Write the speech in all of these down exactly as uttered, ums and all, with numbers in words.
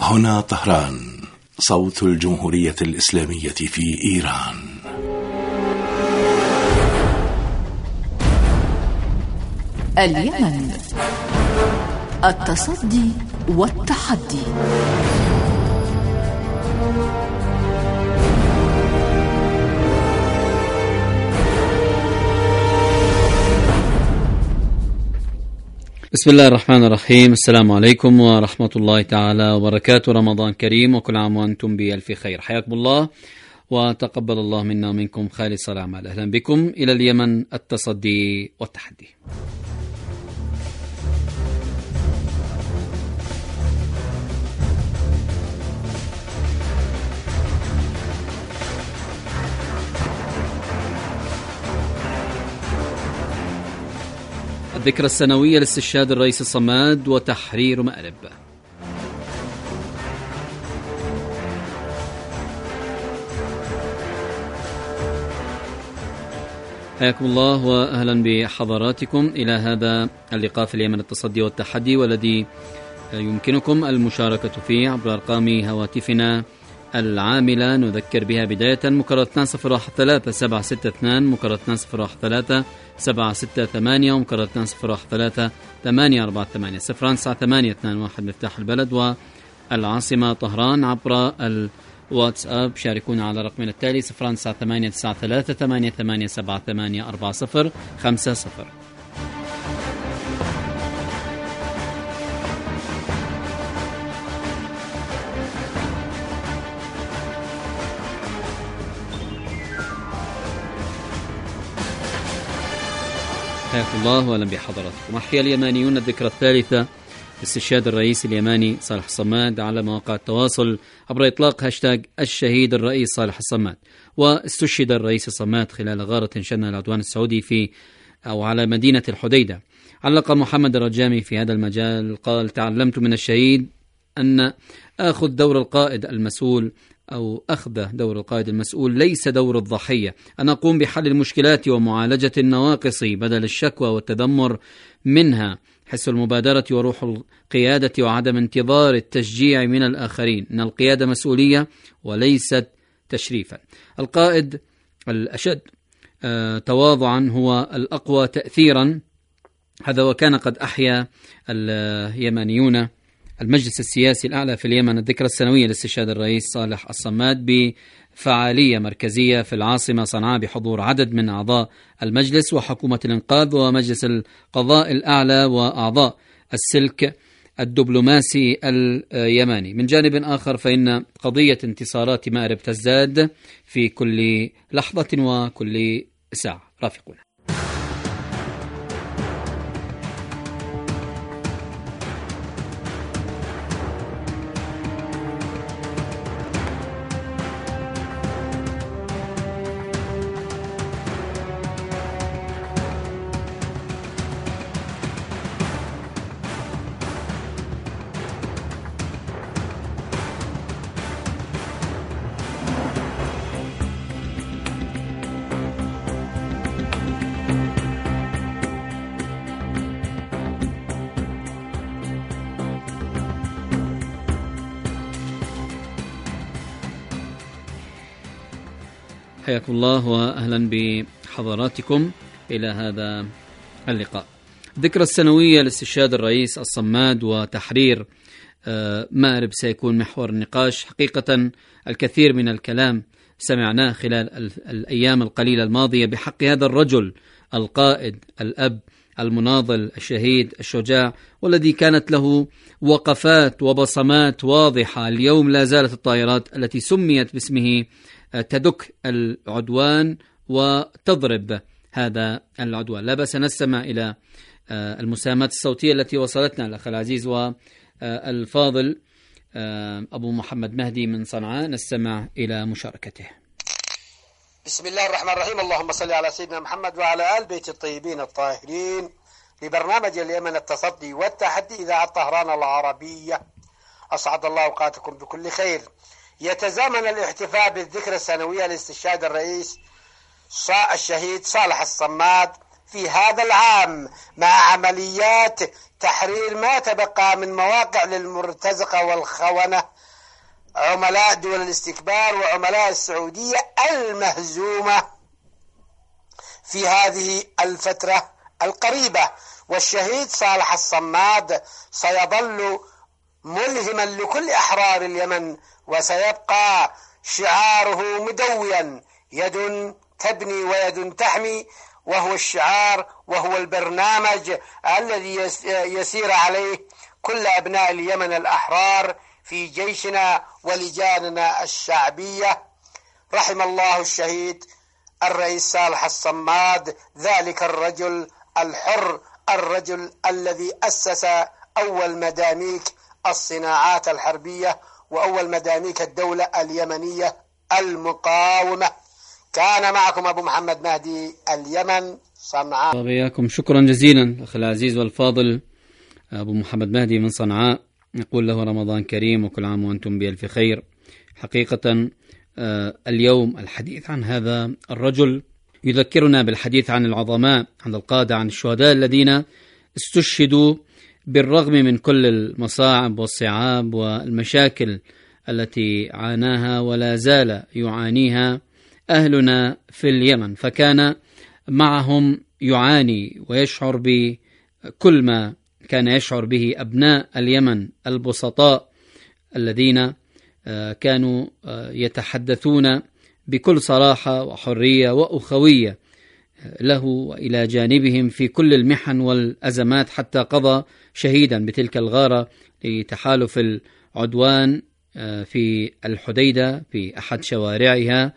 هنا طهران، صوت الجمهورية الإسلامية في إيران. اليمن، التصدي والتحدي. بسم الله الرحمن الرحيم. السلام عليكم ورحمة الله تعالى وبركاته. رمضان كريم وكل عام وأنتم بألف خير. حياكم الله وتقبل الله منا ومنكم خالص الأعمال. أهلا بكم إلى اليمن، التصدي والتحدي. الذكرى السنوية لاستشهاد الرئيس الصماد وتحرير مأرب. حياكم الله وأهلا بحضراتكم إلى هذا اللقاء في اليمن، التصدي والتحدي، والذي يمكنكم المشاركة فيه عبر أرقام هواتفنا العاملة. نذكر بها بداية: مكرر اثنان صفر واحد ثلاثة سبعة ستة اثنان، مكرر اثنان صفر واحد ثلاثة سبعة ستة ثمانية، ومكرر اثنان صفر واحد ثلاثة ثمانية أربعة ثمانية صفر تسعة ثمانية اثنان واحد مفتاح البلد والعاصمة طهران. عبر الواتساب شاركونا على رقمنا التالي صفر تسعة ثمانية تسعة ثلاثة ثمانية ثمانية سبعة ثمانية أربعة صفر خمسة صفر. حياكم الله واهلا بحضراتكم. أحيا اليمانيون الذكرى الثالثة لاستشهاد الرئيس اليماني صالح الصماد على مواقع التواصل عبر إطلاق هاشتاج الشهيد الرئيس صالح الصماد. واستشهد الرئيس الصماد خلال غارة شنها العدوان السعودي في أو على مدينة الحديدة. علق محمد الرجامي في هذا المجال قال: تعلمت من الشهيد أن آخذ دور القائد المسؤول أو أخذ دور القائد المسؤول ليس دور الضحية، أن أقوم بحل المشكلات ومعالجة النواقص بدل الشكوى والتذمر منها، حس المبادرة وروح القيادة وعدم انتظار التشجيع من الآخرين، إن القيادة مسؤولية وليست تشريفا. القائد الأشد آه تواضعا هو الأقوى تأثيرا. هذا وكان قد أحيا اليمانيون المجلس السياسي الأعلى في اليمن الذكرى السنوية لاستشهاد الرئيس صالح الصماد بفعالية مركزية في العاصمة صنعاء بحضور عدد من أعضاء المجلس وحكومة الإنقاذ ومجلس القضاء الأعلى وأعضاء السلك الدبلوماسي اليماني. من جانب آخر فإن قضية انتصارات مأرب تزداد في كل لحظة وكل ساعة. رافقونا. حياكم الله وأهلا بحضراتكم إلى هذا اللقاء. الذكرى السنوية لاستشهاد الرئيس الصماد وتحرير مأرب سيكون محور النقاش. حقيقة الكثير من الكلام سمعناه خلال الأيام القليلة الماضية بحق هذا الرجل القائد، الأب، المناضل، الشهيد، الشجاع، والذي كانت له وقفات وبصمات واضحة. اليوم لا زالت الطائرات التي سميت باسمه تدك العدوان وتضرب هذا العدوان. لا بأس نستمع إلى المساهمات الصوتية التي وصلتنا الأخ العزيز والفاضل أبو محمد مهدي من صنعاء، نستمع إلى مشاركته. بسم الله الرحمن الرحيم. اللهم صل على سيدنا محمد وعلى آل بيت الطيبين الطاهرين. لبرنامج اليمن التصدي والتحدي إذاعة طهران العربية، أسعد الله أوقاتكم بكل خير. يتزامن الاحتفاء بالذكرى السنوية لاستشهاد الرئيس الشهيد صالح الصماد في هذا العام مع عمليات تحرير ما تبقى من مواقع للمرتزقة والخونة عملاء دول الاستكبار وعملاء السعودية المهزومة في هذه الفترة القريبة. والشهيد صالح الصماد سيظل ملهما لكل أحرار اليمن، وسيبقى شعاره مدويا: يد تبني ويد تحمي، وهو الشعار وهو البرنامج الذي يسير عليه كل أبناء اليمن الأحرار في جيشنا ولجاننا الشعبية. رحم الله الشهيد الرئيس صالح الصماد، ذلك الرجل الحر، الرجل الذي أسس أول مداميك الصناعات الحربية وأول مداميك الدولة اليمنية المقاومة. كان معكم أبو محمد مهدي، اليمن، صنعاء. وبياكم شكرا جزيلا أخي العزيز والفاضل أبو محمد مهدي من صنعاء. نقول له رمضان كريم وكل عام وأنتم بألف خير. حقيقة اليوم الحديث عن هذا الرجل يذكرنا بالحديث عن العظماء، عن القادة، عن الشهداء الذين استشهدوا بالرغم من كل المصاعب والصعاب والمشاكل التي عاناها ولا زال يعانيها أهلنا في اليمن، فكان معهم يعاني ويشعر بكل ما كان يشعر به أبناء اليمن البسطاء الذين كانوا يتحدثون بكل صراحة وحرية وأخوية له وإلى جانبهم في كل المحن والأزمات، حتى قضى شهيدا بتلك الغارة لتحالف العدوان في الحديدة في أحد شوارعها،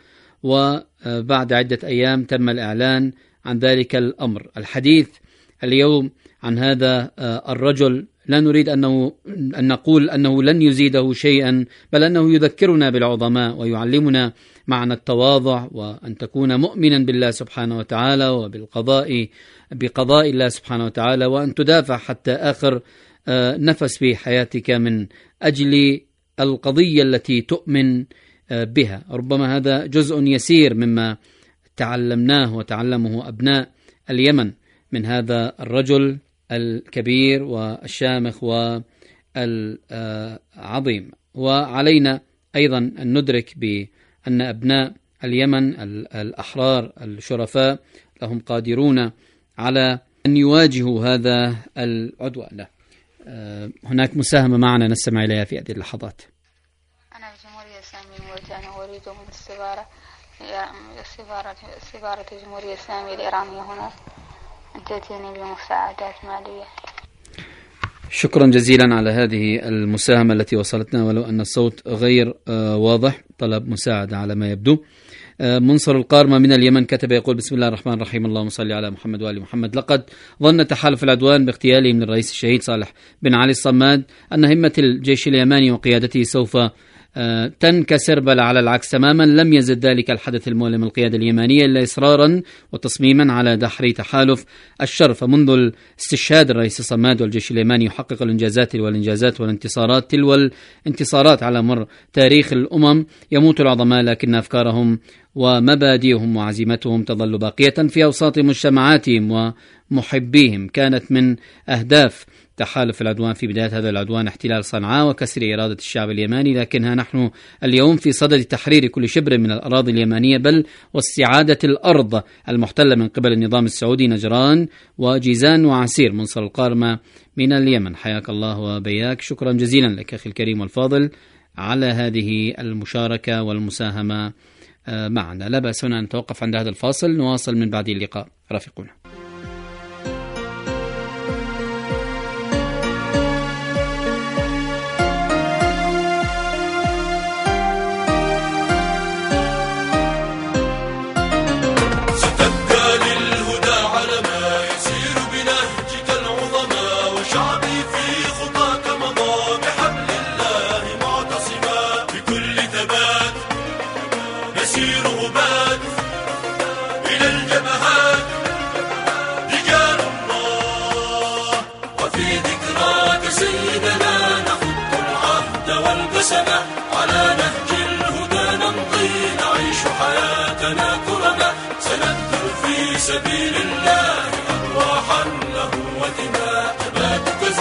وبعد عدة أيام تم الإعلان عن ذلك الأمر. الحديث اليوم عن هذا الرجل لا نريد أنه أن نقول أنه لن يزيده شيئا، بل أنه يذكرنا بالعظماء ويعلمنا معنى التواضع، وأن تكون مؤمنا بالله سبحانه وتعالى وبالقضاء بقضاء الله سبحانه وتعالى، وأن تدافع حتى آخر نفس في حياتك من أجل القضية التي تؤمن بها. ربما هذا جزء يسير مما تعلمناه وتعلمه أبناء اليمن من هذا الرجل الكبير والشامخ والعظيم. وعلينا أيضا أن ندرك بأن أبناء اليمن الأحرار الشرفاء لهم قادرون على أن يواجهوا هذا العدوان. هناك مساهمة معنا نستمع إليها في هذه اللحظات. أنا بجمهورية سامية وأنا أريد من السفارة السفارة سفارة الجمهورية الإسلامية الإيرانية هنا أن تأتيني بمساعدات مالية. شكرا جزيلا على هذه المساهمة التي وصلتنا، ولو أن الصوت غير واضح. طلب مساعدة على ما يبدو. منصر القارمة من اليمن كتب يقول: بسم الله الرحمن الرحيم، اللهم صل على محمد وآل محمد. لقد ظن تحالف العدوان باغتياله من الرئيس الشهيد صالح بن علي الصماد أن همة الجيش اليماني وقيادته سوف تنكسر، بل على العكس تماما. لم يزد ذلك الحدث المؤلم القيادة اليمانية إلا إصرارا وتصميما على دحر تحالف الشر. فمنذ الاستشهاد الرئيس الصماد والجيش اليماني يحقق الإنجازات والإنجازات والانتصارات تلو الانتصارات على مر تاريخ الأمم. يموت العظماء لكن أفكارهم ومبادئهم وعزيمتهم تظل باقية في أوساط مجتمعاتهم ومحبيهم. كانت من أهداف تحالف العدوان في بداية هذا العدوان احتلال صنعاء وكسر إرادة الشعب اليماني، لكنها نحن اليوم في صدد تحرير كل شبر من الأراضي اليمانية، بل واستعادة الأرض المحتلة من قبل النظام السعودي، نجران وجيزان وعسير. منصر القارمة من اليمن، حياك الله وبياك. شكرا جزيلا لك أخي الكريم والفاضل على هذه المشاركة والمساهمة معنا. لا بأس هنا أن نتوقف عند هذا الفاصل، نواصل من بعد اللقاء. رافقونا. على نهج الهدى نمضي نعيش حياتنا كرما، سنبذل في سبيل الله أرواحا له ودماء. ثباتك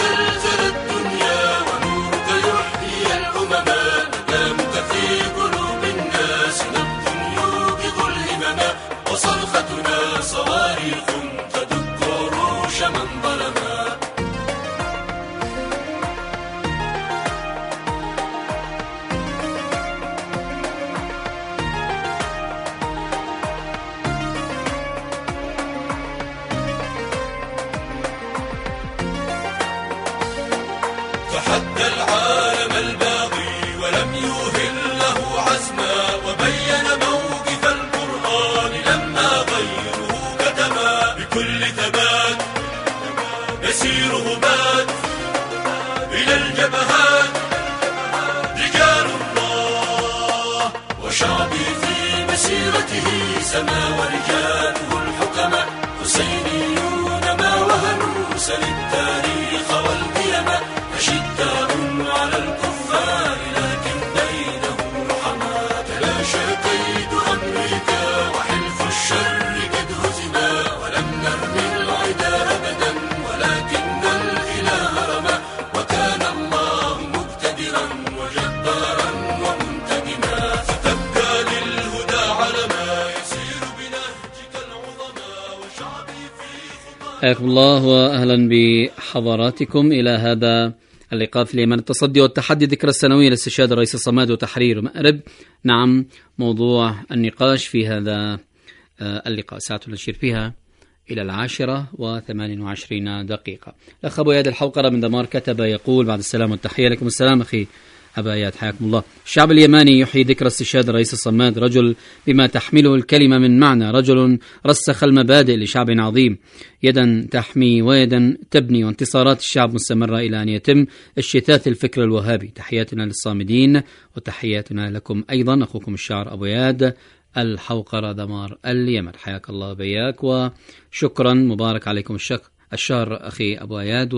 سما ورجاله الحكماء حسينيون ما وهنوا سل التاريخ والقيم أشداء على الكفار لكن بينهم رحماء تلاشى كيد أمريكا وحلف الشر قد هزما ولم نرمي العدا أبدا ولكن الإله رمى وكان الله مقتدرا وجبارا ومنتقما فتبقى للهدى علما يسير بنهجك العظمى وشعبي في خطى. حياكم الله وأهلا بحضراتكم إلى هذا اللقاء في اليمن التصدي والتحدي، ذكرى السنوية لاستشهاد الرئيس الصماد وتحرير مأرب. نعم، موضوع النقاش في هذا اللقاء ساعة نشير فيها إلى العاشرة وثمان وعشرين دقيقة. الأخ أبو ياد الحوقرة من دمار كتب يقول: بعد السلام والتحية. لكم السلام أخي أبا ياد، حياكم الله. الشعب اليماني يحيي ذكرى استشهاد الرئيس الصماد، رجل بما تحمله الكلمة من معنى، رجل رسخ المبادئ لشعب عظيم، يدا تحمي ويدا تبني، وانتصارات الشعب مستمرة إلى أن يتم اجتثاث الفكر الوهابي. تحياتنا للصامدين وتحياتنا لكم أيضا. أخوكم الشاعر أبو ياد الحوقرة دمار اليمن، حياك الله بياك وشكرا. مبارك عليكم الشهر أخي أبو ياد،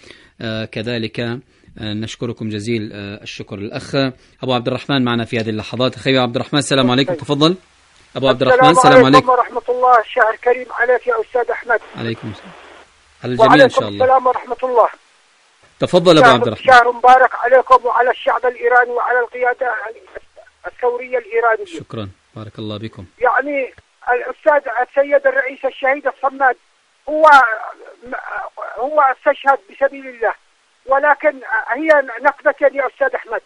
وكذلك نشكركم جزيل الشكر. الأخ أبو عبد الرحمن معنا في هذه اللحظات. أخي عبد الرحمن السلام عليكم، تفضل. أبو عبد الرحمن السلام عليكم ورحمة الله. الشهر كريم عليك يا أستاذ أحمد. عليكم السلام على الجميع إن شاء الله. السلام ورحمة الله. تفضل أبو عبد الرحمن. شهر مبارك عليكم وعلى الشعب الإيراني وعلى القيادة الثورية الإيرانية. شكرا، بارك الله بكم. يعني الأستاذ السيد الرئيس الشهيد الصماد هو هو استشهد بسبيل الله، ولكن هي نقبة يا أستاذ أحمد.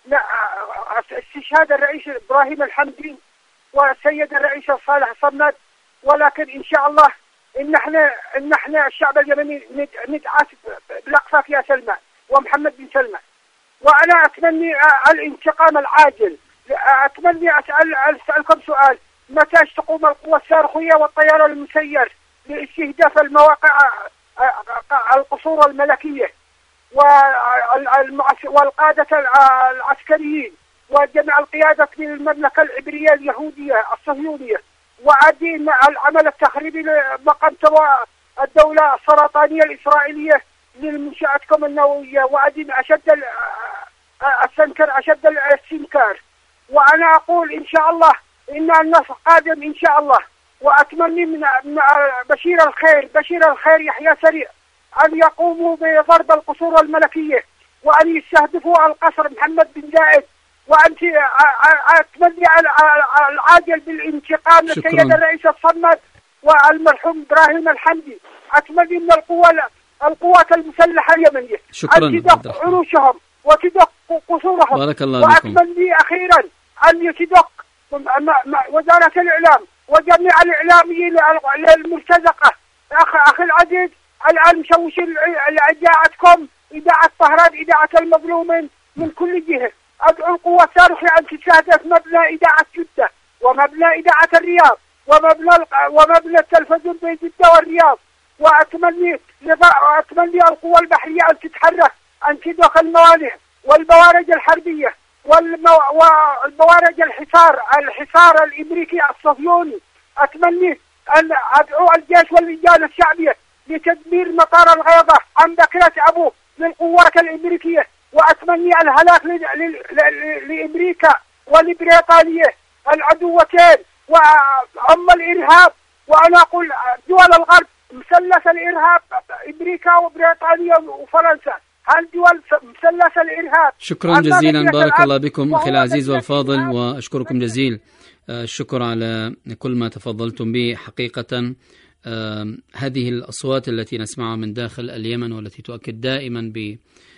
استشهاد الرئيس إبراهيم الحمدي والسيد الرئيس صالح الصماد، ولكن إن شاء الله إن احنا إن احنا الشعب اليمني ندعس بالأقفاف يا سلمى ومحمد بن سلمى. وأنا أتمنى الانتقام العاجل. أتمنى أسأل أسألكم سؤال: متى تقوم القوة الصاروخية والطيار المسير لاستهداف المواقع القصور الملكية والقادة العسكريين وجميع القيادة من المملكة العبرية اليهودية الصهيونية، وعدين العمل التخريبي لمقام الدولة السرطانية الإسرائيلية للمنشآتكم النووية، وعدين أشد السنكر أشد السنكار. وأنا أقول إن شاء الله إن النصر قادم إن شاء الله. وأتمنى من بشير الخير بشير الخير يحيى سريع أن يقوموا بضرب القصور الملكية وأن يستهدفوا القصر محمد بن زايد، وأن أتمنى العاجل بالانتقام للسيد الرئيس الصمد والمرحوم إبراهيم الحمدي. أتمنى من القوة القوات المسلحة اليمنية أن تدق عروشهم وتدق قصورهم. بارك الله بكم. وأتمنى أخيرا أن تدق وزارة الإعلام وجميع الإعلاميين المرتزقة. أخ أخي العزيز، الآن مشوش إذاعتكم إذاعة طهران إذاعة المظلومين من كل جهة. أدعو القوة الصاروخية أن تستهدف مبنى إذاعة جدة ومبنى إذاعة الرياض ومبنى ومبنى التلفزيون بين جدة والرياض. وأتمنى وأتمنى القوة البحرية أن تتحرك، أن تدخل الموانئ والبوارج الحربية والبوارج الحصار الحصار الأمريكي الصهيوني. أتمنى أن أدعو الجيش واللجان الشعبية لتدمير مطار الغيضة عن بكرة أبوه للقوات الأمريكية. وأتمنى الهلاك لأمريكا ولبريطانيا العدوتين وأم الإرهاب. وأنا أقول دول الغرب مثلث الإرهاب، أمريكا وبريطانيا وفرنسا، هالدول مثلث الإرهاب. شكرا جزيلا، بارك الله بكم أخي العزيز والفاضل، وأشكركم جزيل الشكر على كل ما تفضلتم به. حقيقة هذه الأصوات التي نسمعها من داخل اليمن والتي تؤكد دائما ب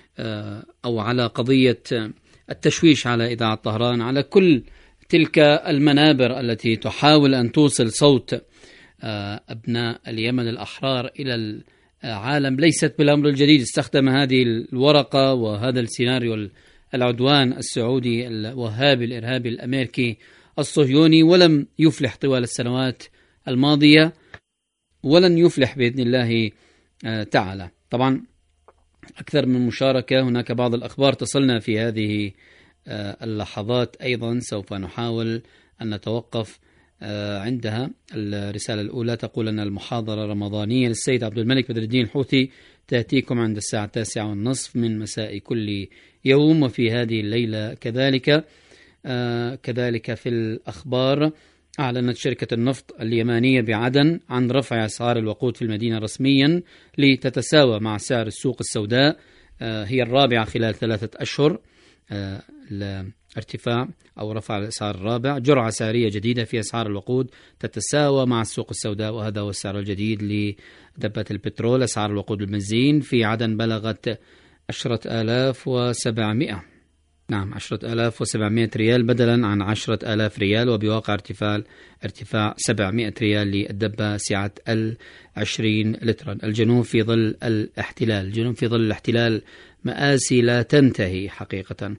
أو على قضية التشويش على إذاعة طهران، على كل تلك المنابر التي تحاول أن توصل صوت أبناء اليمن الأحرار إلى العالم، ليست بالأمر الجديد. استخدم هذه الورقة وهذا السيناريو العدوان السعودي الوهابي الإرهابي الأمريكي الصهيوني، ولم يفلح طوال السنوات الماضية ولن يفلح بإذن الله تعالى. طبعا أكثر من مشاركة، هناك بعض الأخبار تصلنا في هذه اللحظات أيضا، سوف نحاول أن نتوقف عندها الرسالة الأولى تقول أن المحاضرة الرمضانية للسيد عبد الملك بدر الدين الحوثي تأتيكم عند الساعة التاسعة والنصف من مساء كل يوم، وفي هذه الليلة كذلك آه كذلك في الأخبار أعلنت شركة النفط اليمانية بعدن عن رفع أسعار الوقود في المدينة رسميا لتتساوى مع سعر السوق السوداء. آه هي الرابعة خلال ثلاثة أشهر آه الارتفاع أو رفع الأسعار الرابع. جرعة سعرية جديدة في أسعار الوقود تتساوى مع السوق السوداء، وهذا هو السعر الجديد لدبة البترول. أسعار الوقود البنزين في عدن بلغت عشرة آلاف وسبعمائة نعم عشرة آلاف وسبعمائة ريال بدلا عن عشرة آلاف ريال، وبواقع ارتفاع ارتفاع سبعمائة ريال للدبة سعة العشرين لترا. الجنوب في ظل الاحتلال الجنوب في ظل الاحتلال مآسي لا تنتهي حقيقة،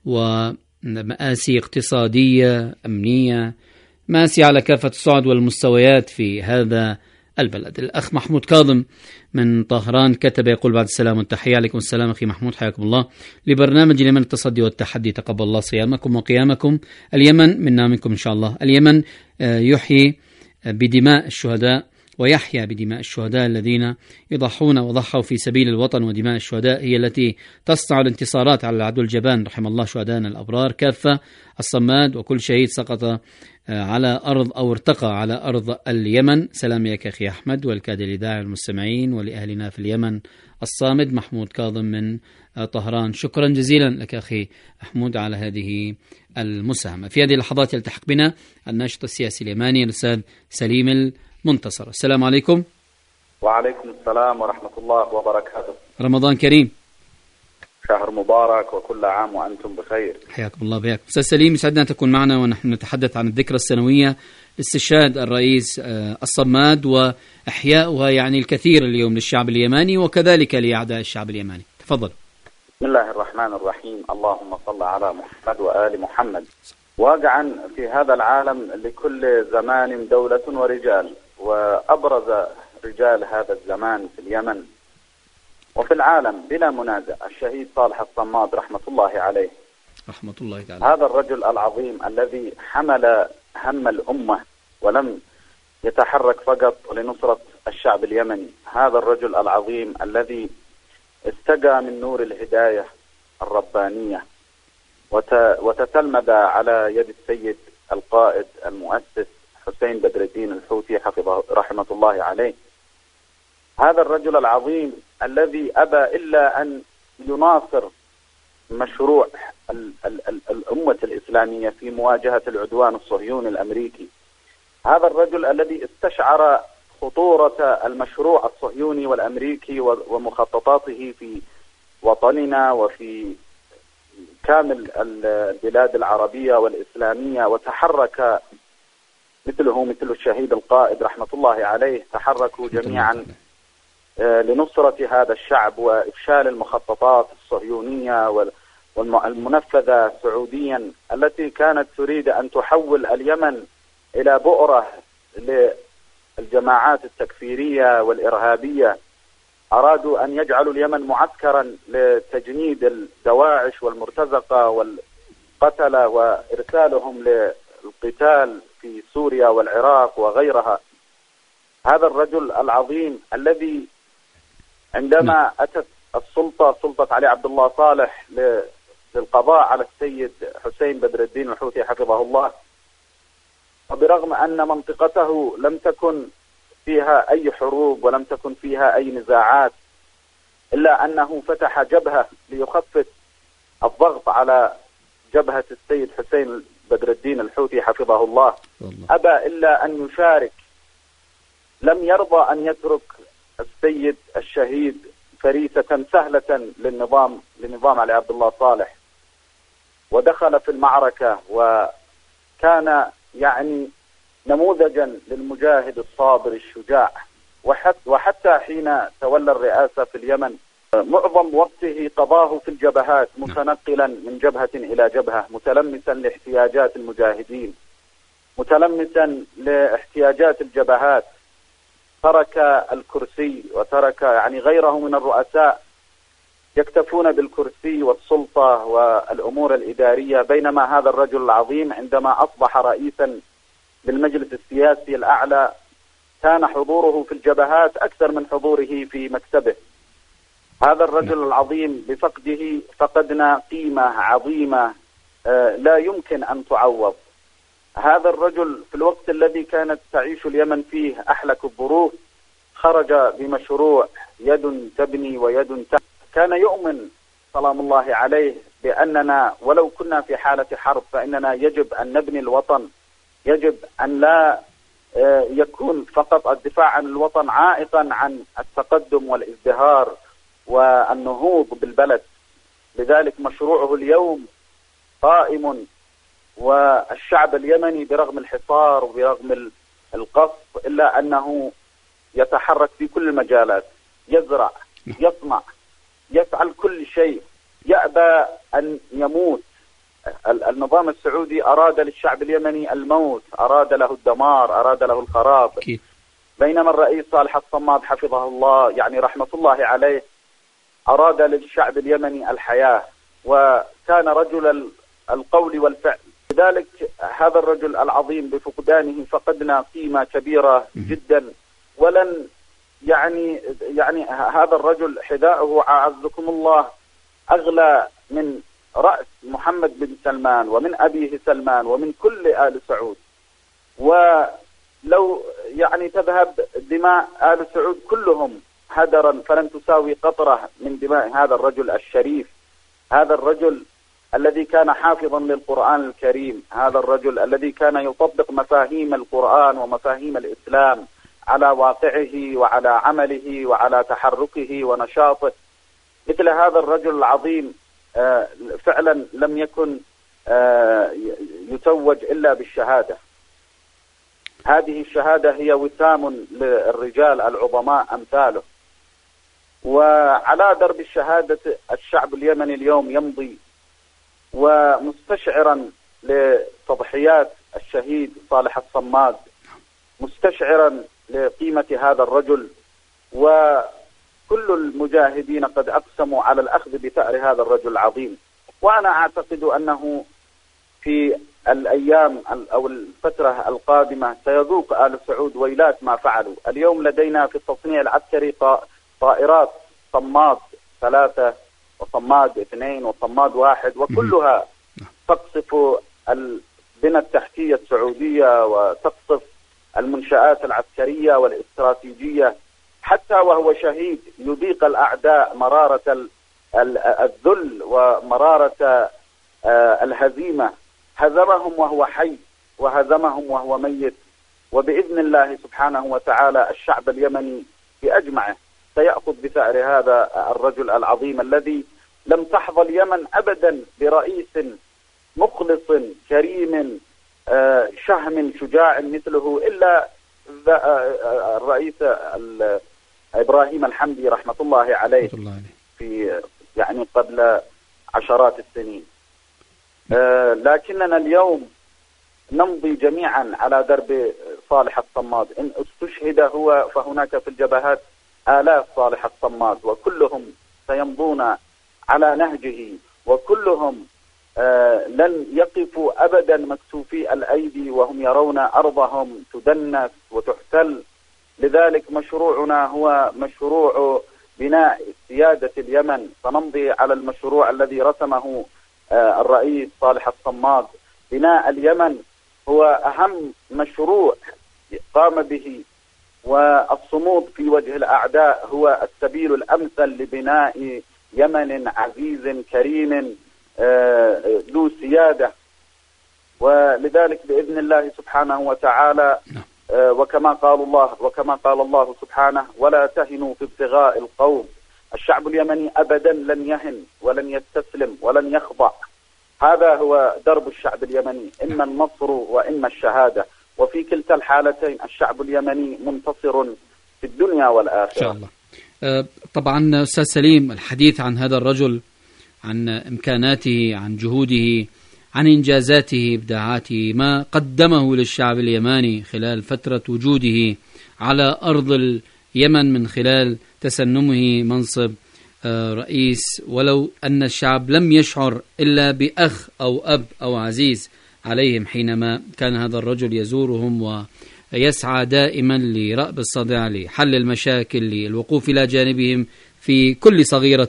ومآسي اقتصادية أمنية، مآسي على كافة الصعد والمستويات في هذا البلد. الأخ محمود كاظم من طهران كتب يقول: بعد السلام والتحية. عليكم السلام أخي محمود، حياكم الله. لبرنامج اليمن التصدي والتحدي تقبل الله صيامكم وقيامكم. اليمن منا منكم إن شاء الله. اليمن يحيي بدماء الشهداء ويحيا بدماء الشهداء الذين يضحون وضحوا في سبيل الوطن، ودماء الشهداء هي التي تصنع الانتصارات على العدو الجبان. رحم الله شهداءنا الأبرار كافة، الصماد وكل شهيد سقط على أرض أو ارتقى على أرض اليمن. سلام لك أخي أحمد والكادر الإذاعي والمستمعين ولأهلنا في اليمن الصامد. محمود كاظم من طهران، شكرا جزيلا لك أخي محمود على هذه المساهمة. في هذه اللحظات يلتحق بنا الناشط السياسي اليماني الأستاذ سليم المنتصر. السلام عليكم. وعليكم السلام ورحمة الله وبركاته. رمضان كريم، شهر مبارك وكل عام وأنتم بخير. حياكم الله بياك. أستاذ سليم، يسعدنا أن تكون معنا ونحن نتحدث عن الذكرى السنوية لاستشهاد الرئيس الصماد وإحياؤها يعني الكثير اليوم للشعب اليماني وكذلك لأعداء الشعب اليماني. تفضل. بسم الله الرحمن الرحيم. اللهم صل على محمد وآل محمد. واقعا في هذا العالم لكل زمان دولة ورجال، وأبرز رجال هذا الزمان في اليمن وفي العالم بلا منازع الشهيد صالح الصماد رحمة الله عليه. رحمة الله تعالى. هذا الرجل العظيم الذي حمل هم الأمة ولم يتحرك فقط لنصرة الشعب اليمني. هذا الرجل العظيم الذي استقى من نور الهداية الربانية وتتلمذ على يد السيد القائد المؤسس حسين بدر الدين الحوثي حفظه رحمة الله عليه. هذا الرجل العظيم الذي أبى إلا أن يناصر مشروع ال ال ال الأمة الإسلامية في مواجهة العدوان الصهيوني الأمريكي. هذا الرجل الذي استشعر خطورة المشروع الصهيوني والأمريكي ومخططاته في وطننا وفي كامل البلاد العربية والإسلامية، وتحرك مثله مثل الشهيد القائد رحمة الله عليه، تحركوا جميعا لنصرة هذا الشعب وإفشال المخططات الصهيونية والمنفذة سعوديا التي كانت تريد أن تحول اليمن إلى بؤرة للجماعات التكفيرية والإرهابية. أرادوا أن يجعلوا اليمن معسكرا لتجنيد الدواعش والمرتزقة والقتلة وإرسالهم للقتال في سوريا والعراق وغيرها. هذا الرجل العظيم الذي عندما أتت السلطة سلطة علي عبد الله صالح للقضاء على السيد حسين بدر الدين الحوثي حفظه الله، وبرغم أن منطقته لم تكن فيها أي حروب ولم تكن فيها أي نزاعات، إلا أنه فتح جبهة ليخفف الضغط على جبهة السيد حسين بدر الدين الحوثي حفظه الله. أبى إلا أن يشارك، لم يرضى أن يترك السيد الشهيد فريسة سهلة للنظام لنظام علي عبد الله صالح، ودخل في المعركة وكان يعني نموذجا للمجاهد الصابر الشجاع. وحتى حين تولى الرئاسة في اليمن معظم وقته قضاه في الجبهات، متنقلا من جبهة إلى جبهة، متلمسا لاحتياجات المجاهدين، متلمسا لاحتياجات الجبهات. ترك الكرسي وترك يعني غيره من الرؤساء يكتفون بالكرسي والسلطة والأمور الإدارية، بينما هذا الرجل العظيم عندما أصبح رئيسا بالمجلس السياسي الأعلى كان حضوره في الجبهات أكثر من حضوره في مكتبه. هذا الرجل العظيم بفقده فقدنا قيمة عظيمة لا يمكن أن تعوض. هذا الرجل في الوقت الذي كانت تعيش اليمن فيه أحلك الظروف خرج بمشروع يد تبني ويد تبني. كان يؤمن سلام الله عليه بأننا ولو كنا في حالة حرب فإننا يجب أن نبني الوطن، يجب أن لا يكون فقط الدفاع عن الوطن عائقا عن التقدم والازدهار والنهوض بالبلد. لذلك مشروعه اليوم قائم، والشعب اليمني برغم الحصار وبرغم القصف إلا أنه يتحرك في كل المجالات، يزرع، يصنع، يفعل كل شيء، يأبى أن يموت. النظام السعودي أراد للشعب اليمني الموت، أراد له الدمار، أراد له الخراب، بينما الرئيس صالح الصماد حفظه الله يعني رحمة الله عليه أراد للشعب اليمني الحياة، وكان رجل القول والفعل. لذلك هذا الرجل العظيم بفقدانه فقدنا قيمة كبيرة جدا، ولن يعني يعني هذا الرجل حذاؤه أعزكم الله أغلى من رأس محمد بن سلمان ومن أبيه سلمان ومن كل آل سعود. ولو يعني تذهب دماء آل سعود كلهم هدرا فلن تساوي قطرة من دماء هذا الرجل الشريف، هذا الرجل الذي كان حافظا للقرآن الكريم، هذا الرجل الذي كان يطبق مفاهيم القرآن ومفاهيم الإسلام على واقعه وعلى عمله وعلى تحركه ونشاطه. مثل هذا الرجل العظيم فعلا لم يكن يتوج إلا بالشهادة. هذه الشهادة هي وسام للرجال العظماء أمثاله. وعلى درب الشهادة الشعب اليمني اليوم يمضي، ومستشعرا لتضحيات الشهيد صالح الصماد، مستشعرا لقيمة هذا الرجل، وكل المجاهدين قد أقسموا على الأخذ بثأر هذا الرجل العظيم. وأنا أعتقد أنه في الأيام أو الفترة القادمة سيذوق آل سعود ويلات ما فعلوا. اليوم لدينا في التصنيع العسكري طائرات صماد ثلاثة وصماد اثنين وصماد واحد، وكلها تقصف البنى التحتية السعودية وتقصف المنشآت العسكرية والاستراتيجية، حتى وهو شهيد يذيق الأعداء مرارة الذل ومرارة الهزيمة. هزمهم وهو حي وهزمهم وهو ميت، وبإذن الله سبحانه وتعالى الشعب اليمني بأجمعه سيأخذ بثأر هذا الرجل العظيم الذي لم تحظى اليمن أبدا برئيس مخلص كريم شهم شجاع مثله إلا الرئيس إبراهيم الحمدي رحمة الله عليه في يعني قبل عشرات السنين. لكننا اليوم نمضي جميعا على درب صالح الصماد. إن استشهد هو فهناك في الجبهات آلاف صالح الصماد، وكلهم سيمضون على نهجه، وكلهم آه لن يقفوا أبدا مكتوفي الأيدي وهم يرون أرضهم تدنس وتحتل. لذلك مشروعنا هو مشروع بناء سيادة اليمن، فنمضي على المشروع الذي رسمه آه الرئيس صالح الصماد. بناء اليمن هو أهم مشروع قام به، والصمود في وجه الأعداء هو السبيل الأمثل لبناء يمن عزيز كريم ذو سيادة. ولذلك بإذن الله سبحانه وتعالى وكما قال الله وكما قال الله سبحانه: ولا تهنوا في ابتغاء القوم. الشعب اليمني أبدا لن يهن ولن يستسلم ولن يخضع. هذا هو درب الشعب اليمني، إما النصر وإما الشهادة، وفي كلتا الحالتين الشعب اليمني منتصر في الدنيا والآخرة إن شاء الله. طبعا أستاذ سليم، الحديث عن هذا الرجل، عن إمكاناته، عن جهوده، عن إنجازاته، إبداعاته، ما قدمه للشعب اليماني خلال فترة وجوده على أرض اليمن من خلال تسنمه منصب رئيس، ولو أن الشعب لم يشعر إلا بأخ أو أب أو عزيز عليهم حينما كان هذا الرجل يزورهم ويسعى دائما لرأب الصدع، لحل المشاكل، للوقوف إلى جانبهم في كل صغيرة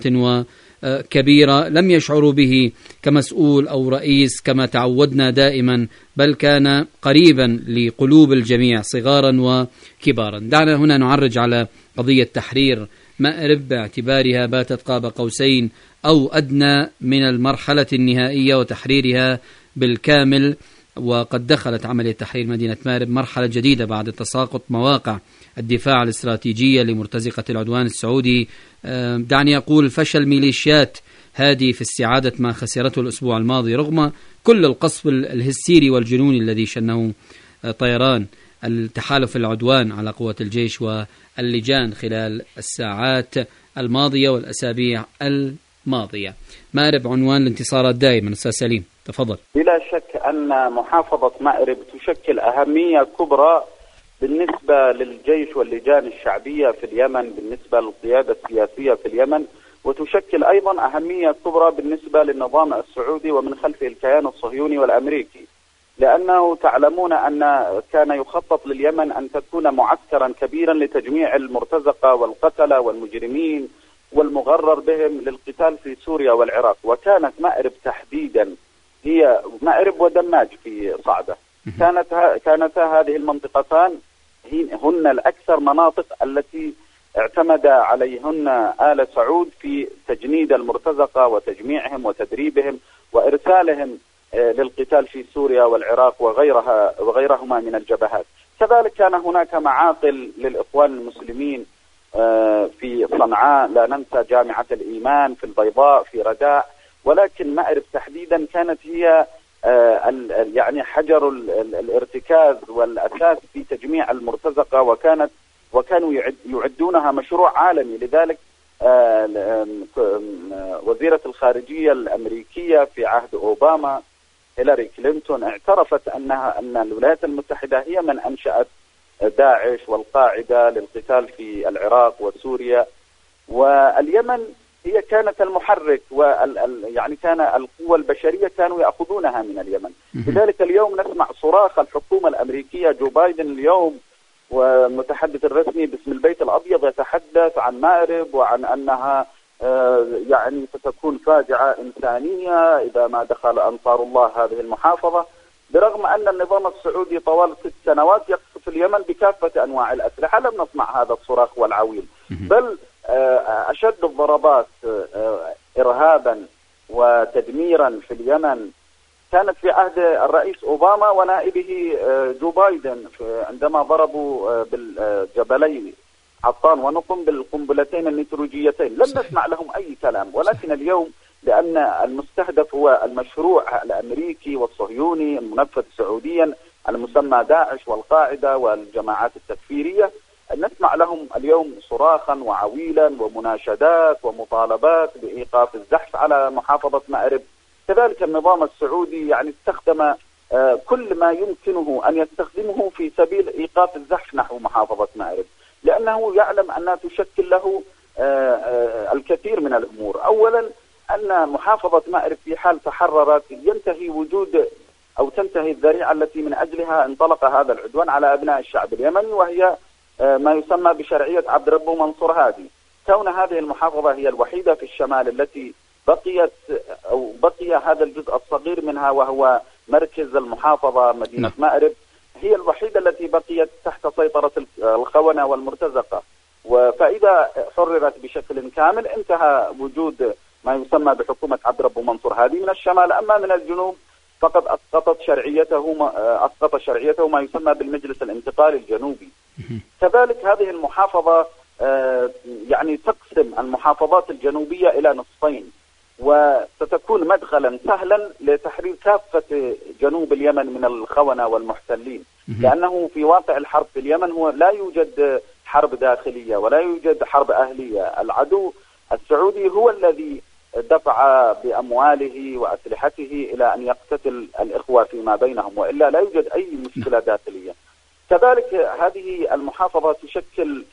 وكبيرة. لم يشعروا به كمسؤول أو رئيس كما تعودنا دائما، بل كان قريبا لقلوب الجميع صغارا وكبارا. دعنا هنا نعرج على قضية تحرير مأرب باعتبارها باتت قاب قوسين أو أدنى من المرحلة النهائية وتحريرها بالكامل. وقد دخلت عملية تحرير مدينة مأرب مرحلة جديدة بعد تساقط مواقع الدفاع الاستراتيجية لمرتزقة العدوان السعودي. دعني أقول فشل ميليشيات هذه في استعادة ما خسرته الأسبوع الماضي رغم كل القصف الهستيري والجنوني الذي شنه طيران التحالف العدوان على قوة الجيش واللجان خلال الساعات الماضية والأسابيع الماضية. مأرب عنوان الانتصارات دائما. أستاذ سليم تفضل. بلا شك أن محافظة مأرب تشكل أهمية كبرى بالنسبة للجيش واللجان الشعبية في اليمن، بالنسبة للقيادة السياسية في اليمن، وتشكل أيضا أهمية كبرى بالنسبة للنظام السعودي ومن خلفه الكيان الصهيوني والأمريكي، لأنه تعلمون أن كان يخطط لليمن أن تكون معسكرا كبيرا لتجميع المرتزقة والقتلة والمجرمين والمغرر بهم للقتال في سوريا والعراق. وكانت مأرب تحديدا هي مأرب ودماج في صعدة، كانت كانتا هذه المنطقتان هن الأكثر مناطق التي اعتمد عليهن آل سعود في تجنيد المرتزقة وتجميعهم وتدريبهم وإرسالهم للقتال في سوريا والعراق وغيرها وغيرهما من الجبهات. كذلك كان هناك معاقل للإخوان المسلمين في صنعاء، لا ننسى جامعة الإيمان في البيضاء في رداء، ولكن مأرب تحديدا كانت هي يعني حجر الارتكاز والأساس في تجميع المرتزقة، وكانت وكانوا يعدونها مشروع عالمي. لذلك وزيرة الخارجية الأمريكية في عهد أوباما هيلاري كلينتون اعترفت أنها أن الولايات المتحدة هي من أنشأت داعش والقاعدة للقتال في العراق وسوريا، واليمن هي كانت المحرك وال يعني كان القوى البشرية كانوا يأخذونها من اليمن. لذلك اليوم نسمع صراخ الحكومة الأمريكية. جو بايدن اليوم والمتحدث الرسمي باسم البيت الأبيض يتحدث عن مأرب وعن أنها يعني ستكون فاجعة إنسانية إذا ما دخل أنصار الله هذه المحافظة، برغم أن النظام السعودي طوال ست سنوات يقصف اليمن بكافة أنواع الأسلحة. لم نسمع هذا الصراخ والعويل، بل أشد الضربات إرهابا وتدميرا في اليمن كانت في عهد الرئيس أوباما ونائبه جو بايدن عندما ضربوا بالجبلين عطان ونقم بالقنبلتين النيتروجيتين. لم نسمع لهم أي كلام، ولكن اليوم لأن المستهدف هو المشروع الأمريكي والصهيوني المنفذ سعوديا المسمى داعش والقاعدة والجماعات التكفيرية، نسمع لهم اليوم صراخا وعويلا ومناشدات ومطالبات بإيقاف الزحف على محافظة مأرب. كذلك النظام السعودي يعني استخدم كل ما يمكنه أن يستخدمه في سبيل إيقاف الزحف نحو محافظة مأرب، لأنه يعلم أنها تشكل له الكثير من الأمور. أولا أن محافظة مأرب في حال تحررت ينتهي وجود أو تنتهي الذريعة التي من أجلها انطلق هذا العدوان على أبناء الشعب اليمني، وهي ما يسمى بشرعية عبد ربه منصور هادي. كون هذه المحافظة هي الوحيدة في الشمال التي بقيت أو بقي هذا الجزء الصغير منها وهو مركز المحافظة مدينة مأرب، هي الوحيدة التي بقيت تحت سيطرة الخونة والمرتزقة. فإذا حررت بشكل كامل انتهى وجود ما يسمى بحكومة عبد ربه منصور هادي من الشمال. أما من الجنوب فقد أسقطت شرعيته أسقط شرعيته ما يسمى بالمجلس الانتقالي الجنوبي. كذلك هذه المحافظة يعني تقسم المحافظات الجنوبية إلى نصفين، وستكون مدخلا سهلا لتحرير كافة جنوب اليمن من الخونة والمحتلين، لأنه في واقع الحرب في اليمن هو لا يوجد حرب داخلية ولا يوجد حرب أهلية. العدو السعودي هو الذي دفع بأمواله وأسلحته إلى أن يقتتل الإخوة فيما بينهم، وإلا لا يوجد أي مشكلة داخلية. كذلك هذه المحافظة تشكل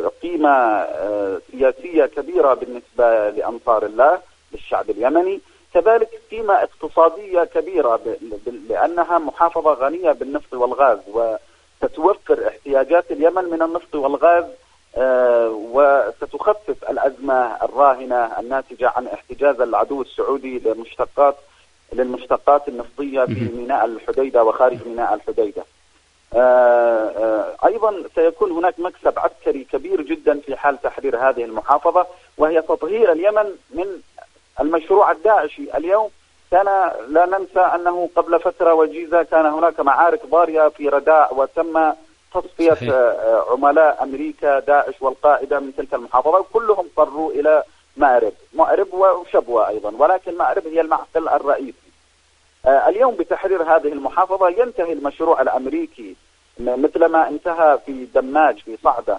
قيمة سياسية كبيرة بالنسبة لأنصار الله للشعب اليمني، كذلك قيمة اقتصادية كبيرة لأنها محافظة غنية بالنفط والغاز، وستوفر احتياجات اليمن من النفط والغاز، وستخفف الأزمة الراهنة الناتجة عن احتجاز العدو السعودي للمشتقات للمشتقات النفطية في ميناء الحديدة وخارج ميناء الحديدة. أيضا سيكون هناك مكسب عسكري كبير جدا في حال تحرير هذه المحافظة، وهي تطهير اليمن من المشروع الداعشي. اليوم كان لا ننسى أنه قبل فترة وجيزة كان هناك معارك ضارية في رداء، وتم تصفية صحيح. عملاء أمريكا داعش والقاعدة من تلك المحافظة، وكلهم فروا إلى مأرب مأرب وشبوة أيضا، ولكن مأرب هي المعقل الرئيسي. اليوم بتحرير هذه المحافظة ينتهي المشروع الأمريكي مثلما انتهى في دماج في صعدة.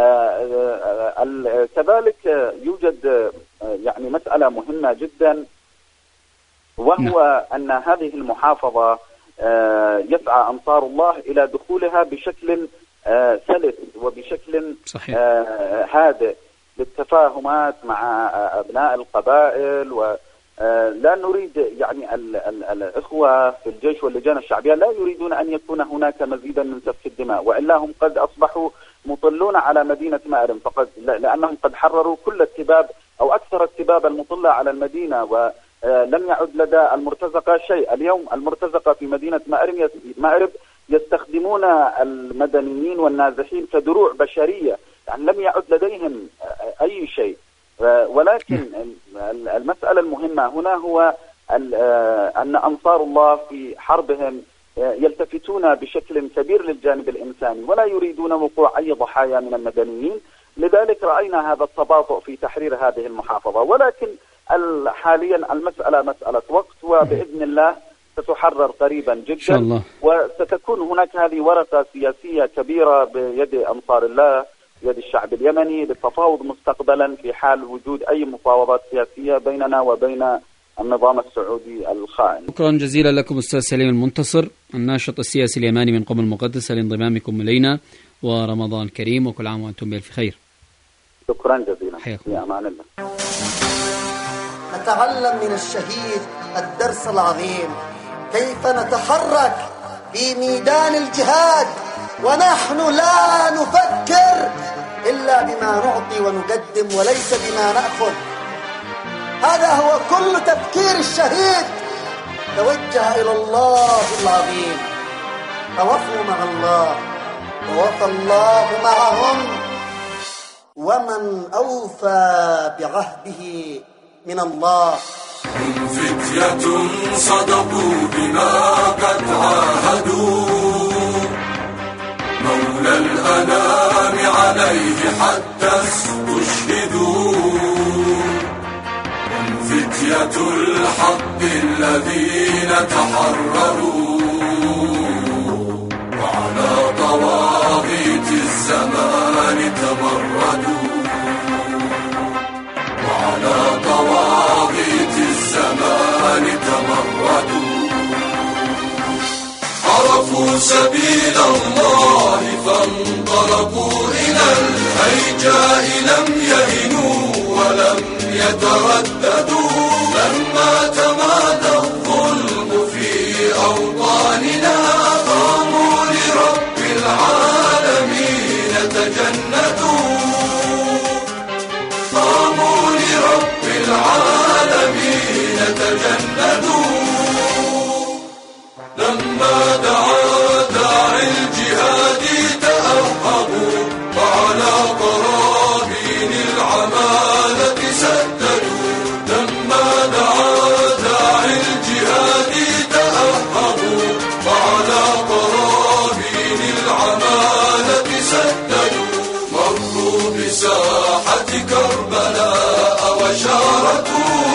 كذلك يوجد يعني مسألة مهمة جدا، وهو أن هذه المحافظة يسعى أنصار الله إلى دخولها بشكل سلس وبشكل صحيح. هادئ للتفاهمات مع أبناء القبائل، ولا نريد يعني ال ال الإخوة في الجيش واللجان الشعبية لا يريدون أن يكون هناك مزيدا من سفك الدماء، وإلا هم قد أصبحوا مطلون على مدينة مأرب، فقد لأنهم قد حرروا كل التباب أو أكثر التباب المطلة على المدينة، ولم يعد لدى المرتزقة شيء. اليوم المرتزقة في مدينة مأرب يستخدمون المدنيين والنازحين كدروع بشرية، يعني لم يعد لديهم أي شيء. ولكن المسألة المهمة هنا هو أن أنصار الله في حربهم يلتفتون بشكل كبير للجانب الإنساني، ولا يريدون وقوع أي ضحايا من المدنيين. لذلك رأينا هذا التباطؤ في تحرير هذه المحافظة، ولكن حاليا المسألة مسألة وقت، وبإذن الله ستحرر قريبا جدا، وستكون هناك هذه ورقة سياسية كبيرة بيد أنصار الله، بيد الشعب اليمني، للتفاوض مستقبلا في حال وجود أي مفاوضات سياسية بيننا وبين النظام السعودي الخائن. شكرا جزيلا لكم أستاذ سليم المنتصر، الناشط السياسي اليماني من قم المقدسة، لانضمامكم إلينا، ورمضان كريم وكل عام وأنتم بألف خير. شكرا جزيلا، في أمان الله. نتعلم من الشهيد الدرس العظيم، كيف نتحرك في ميدان الجهاد ونحن لا نفكر إلا بما نعطي ونقدم وليس بما نأخذ. هذا هو كل تفكير الشهيد، توجه إلى الله العظيم، توفوا مع الله ووفى الله معهم، ومن أوفى بعهده من الله. هم فتية صدقوا بما قد عاهدوا، مولى الأنام عليه حتى استشهدوا. هم فتية الحق الذين تحرروا، وعلى طواغيت الزمان تمردوا، وعلى طواغيت الزمان تمردوا. عرفوا سبيل الله فانطلقوا إلى الهيجاء، لم يهنوا ولم يترددوا. لما تمادى الظلم في أوطاننا، قاموا لرب العالمين تجندوا، قاموا لرب العالمين تجندوا. لما دعا داعي الجهاد تأهبوا، وعلى قرابين العمالة سددوا. لما دعا داعي الجهاد تأهبوا، وعلى قرابين العمالة سددوا. مروا بساحة كربلاء وشاركوا،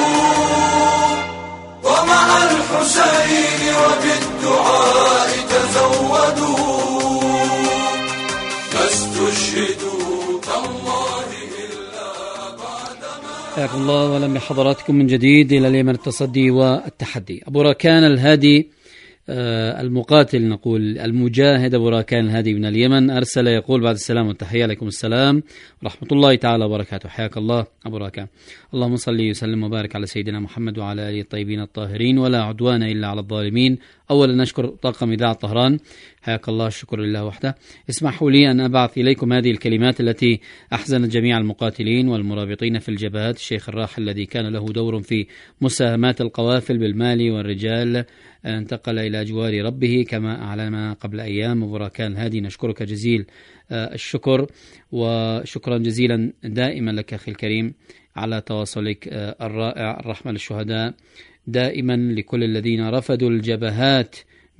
ومع الحسين وبالدعاء تزودوا. ما استشهدوا تالله إلا بعدما. حياكم الله، ولم بحضراتكم من جديد إلى اليمن التصدي والتحدي. أبو ركان الهادي المقاتل نقول المجاهد أبو راكان الهادي من اليمن أرسل يقول بعد السلام والتحية عليكم السلام ورحمة الله تعالى وبركاته. حياك الله أبو راكان. اللهم صل وسلم وبارك على سيدنا محمد وعلى آله الطيبين الطاهرين ولا عدوان إلا على الظالمين. أولا نشكر طاقم إذاعة طهران، حياك الله، الشكر لله وحده. اسمحوا لي أن أبعث إليكم هذه الكلمات التي أحزنت جميع المقاتلين والمرابطين في الجبهات. الشيخ الراحل الذي كان له دور في مساهمات القوافل بالمال والرجال انتقل إلى جوار ربه كما أعلن قبل أيام. أبو راكان الهادي نشكرك جزيل الشكر، وشكرا جزيلا دائما لك أخي الكريم على تواصلك الرائع. الرحمة للشهداء دائما لكل الذين رفضوا الجبهات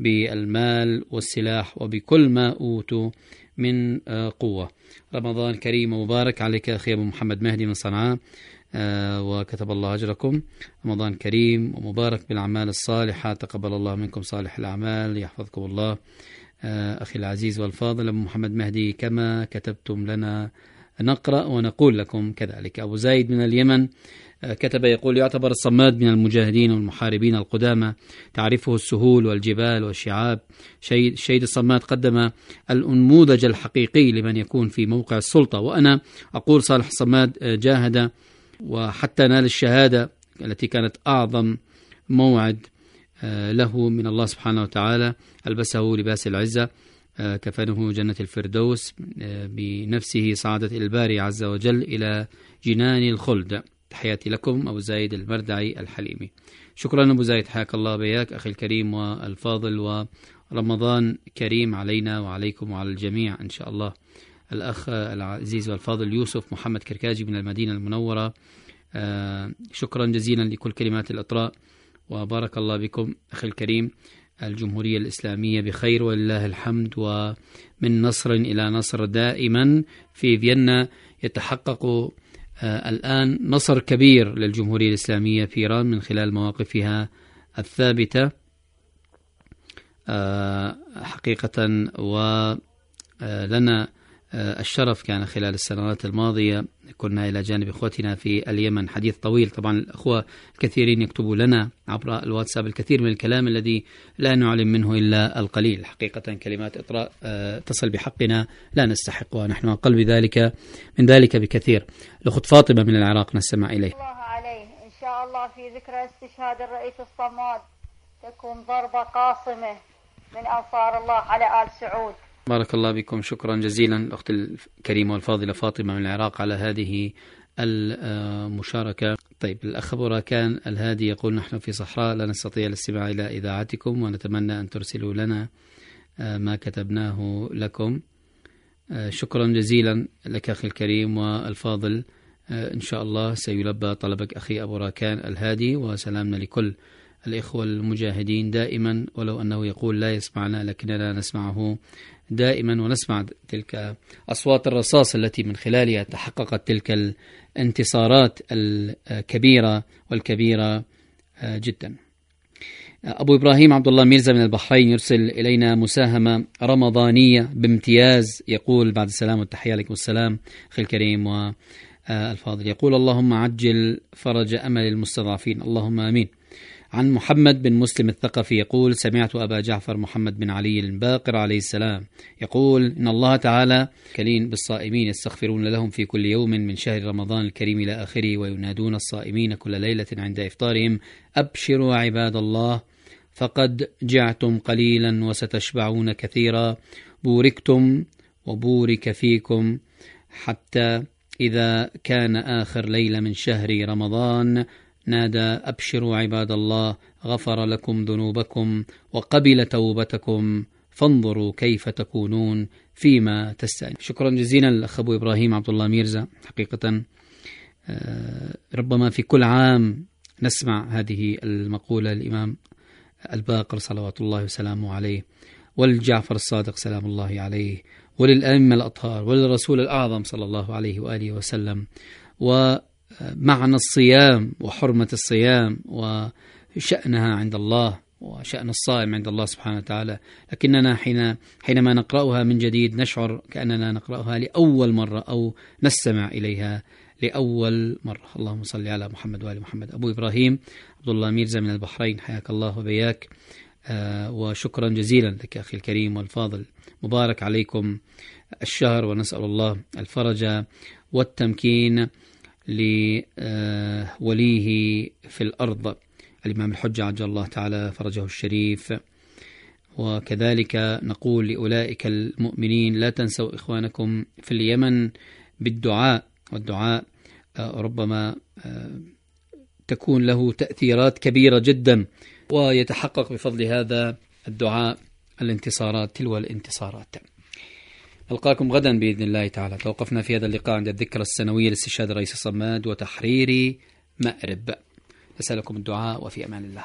بالمال والسلاح وبكل ما أوتوا من قوة. رمضان كريم ومبارك عليك أخي أبو محمد مهدي من صنعاء، آه وكتب الله أجركم. رمضان كريم ومبارك بالأعمال الصالحة، تقبل الله منكم صالح الأعمال، يحفظكم الله. آه أخي العزيز والفاضل أبو محمد مهدي، كما كتبتم لنا نقرأ ونقول لكم كذلك. أبو زايد من اليمن آه كتب يقول: يعتبر الصماد من المجاهدين والمحاربين القدامى، تعرفه السهول والجبال والشعاب. الشهيد الصماد قدم النموذج الحقيقي لمن يكون في موقع السلطة، وأنا أقول صالح الصماد جاهد وحتى نال الشهادة التي كانت أعظم موعد له من الله سبحانه وتعالى، ألبسه لباس العزة، كفنه جنة الفردوس، بنفسه صعدت إلى الباري عز وجل إلى جنان الخلد. تحياتي لكم أبو زايد المردعي الحليمي. شكرا أبو زايد، حياك الله بياك أخي الكريم والفاضل، ورمضان كريم علينا وعليكم وعلى الجميع إن شاء الله. الأخ العزيز والفاضل يوسف محمد كركاجي من المدينة المنورة، آه شكرا جزيلا لكل كلمات الإطراء، وبارك الله بكم أخي الكريم. الجمهورية الإسلامية بخير ولله الحمد، ومن نصر إلى نصر دائما. في فيينا يتحقق آه الآن نصر كبير للجمهورية الإسلامية في إيران من خلال مواقفها الثابتة آه حقيقة. ولنا الشرف كان خلال السنوات الماضية، كنا إلى جانب إخوتنا في اليمن. حديث طويل طبعا، الأخوة الكثيرين يكتبوا لنا عبر الواتساب الكثير من الكلام الذي لا نعلم منه إلا القليل. حقيقة كلمات إطراء تصل بحقنا لا نستحقها، نحن أقل بذلك من ذلك بكثير. الأخت فاطمة من العراق نستمع إليه. الله عليه إن شاء الله في ذكرى استشهاد الرئيس الصماد تكون ضربة قاصمة من أنصار الله على آل سعود. بارك الله بكم، شكرا جزيلا الأخت الكريمة والفاضلة فاطمة من العراق على هذه المشاركة. طيب، الأخ أبو راكان الهادي يقول: نحن في صحراء لا نستطيع الاستماع إلى إذاعتكم، ونتمنى أن ترسلوا لنا ما كتبناه لكم. شكرا جزيلا لك أخي الكريم والفاضل، إن شاء الله سيلبى طلبك أخي أبو راكان الهادي، وسلامنا لكل الإخوة المجاهدين دائما، ولو أنه يقول لا يسمعنا لكننا نسمعه دائما، ونسمع تلك أصوات الرصاص التي من خلالها تحققت تلك الانتصارات الكبيرة والكبيرة جدا. أبو إبراهيم عبد الله ميرزا من البحرين يرسل إلينا مساهمة رمضانية بامتياز، يقول بعد السلام والتحية عليكم السلام أخي الكريم والفاضل، يقول: اللهم عجل فرج أمل المستضعفين، اللهم آمين. عن محمد بن مسلم الثقفي يقول: سمعت أبا جعفر محمد بن علي الباقر عليه السلام يقول: إن الله تعالى كلين بالصائمين يستغفرون لهم في كل يوم من شهر رمضان الكريم إلى آخره، وينادون الصائمين كل ليلة عند إفطارهم: أبشروا عباد الله فقد جعتم قليلا وستشبعون كثيرا، بوركتم وبورك فيكم، حتى إذا كان آخر ليلة من شهر رمضان نادى: أبشروا عباد الله غفر لكم ذنوبكم وقبل توبتكم، فانظروا كيف تكونون فيما تستأنون. شكرا جزيلا الأخ أبو إبراهيم عبد الله ميرزا. حقيقة ربما في كل عام نسمع هذه المقولة الإمام الباقر صلوات الله وسلامه عليه، والجعفر الصادق سلام الله عليه، وللأئمة الأطهار، وللرسول الأعظم صلى الله عليه وآله وسلم، ومعنى الصيام وحرمة الصيام وشأنها عند الله وشأن الصائم عند الله سبحانه وتعالى. لكننا حين حينما نقرأها من جديد نشعر كأننا نقرأها لأول مرة أو نستمع إليها لأول مرة. اللهم صل على محمد وآل محمد. أبو إبراهيم عبد الله ميرزا من البحرين، حياك الله وبياك. وشكرا جزيلا لك أخي الكريم والفاضل. مبارك عليكم الشهر، ونسأل الله الفرج والتمكين لوليه في الأرض الإمام الحجة عجل الله تعالى فرجه الشريف. وكذلك نقول لأولئك المؤمنين لا تنسوا إخوانكم في اليمن بالدعاء، والدعاء ربما تكون له تأثيرات كبيرة جدا، ويتحقق بفضل هذا الدعاء الانتصارات تلو الانتصارات. نلقاكم غدا بإذن الله تعالى. توقفنا في هذا اللقاء عند الذكرى السنوية لاستشهاد الرئيس الصماد وتحرير مأرب. نسألكم الدعاء وفي أمان الله.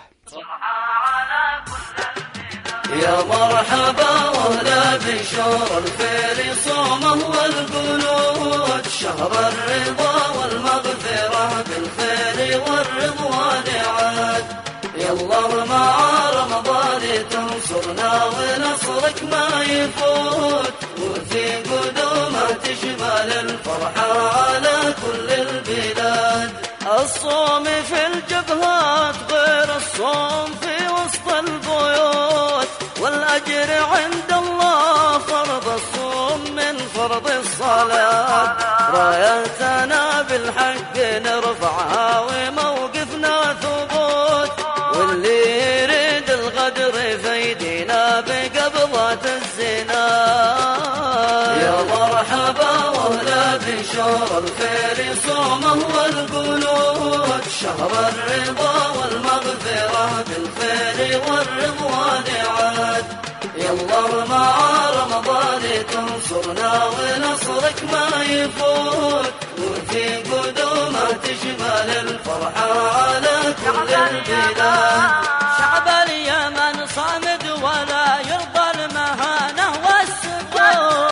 يا مرحبا وهلا بشهر الخير صومه والقنوت، شهر الرضا والمغفرة بالخير والرضوان عاد. يلا مع رمضان تنصرنا ونصرك ما يفوت، وفي قدومه تشمل الفرحة على كل البلاد. الصوم في الجبهات غير الصوم في وسط البيوت، والأجر عند الله فرض الصوم من فرض الصلاة. رايتنا بالحق نرفعها وموقفنا ثبوت، واللي يريد الغدر فيدينا بقبضة الزنا. يا مرحبا وهلا بشهر الخير صومه والقنوت، شهر الرضا والمغفرة بالخير والرضوان عاد. يلا مع رمضان تنصرنا ونصرك ما يفوت، وفي قدومه تشمل الفرحة على كل البلاد.